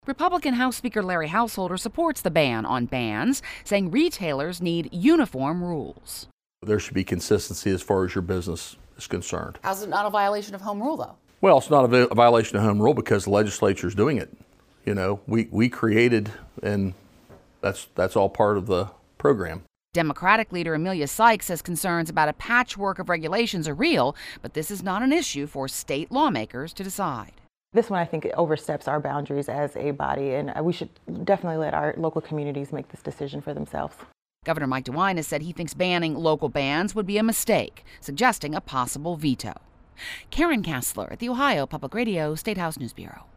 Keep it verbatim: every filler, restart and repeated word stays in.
Republican House Speaker Larry Householder supports the ban on bans, saying retailers need uniform rules. There should be consistency as far as your business is concerned. How's it not a violation of home rule, though? Well, it's not a violation of home rule because the legislature is doing it. You know, we, we created, and that's that's all part of the program. Democratic leader Emilia Sykes says concerns about a patchwork of regulations are real, but this is not an issue for state lawmakers to decide. This one, I think, oversteps our boundaries as a body, and we should definitely let our local communities make this decision for themselves. Governor Mike DeWine has said he thinks banning local bans would be a mistake, suggesting a possible veto. Karen Kassler at the Ohio Public Radio State House News Bureau.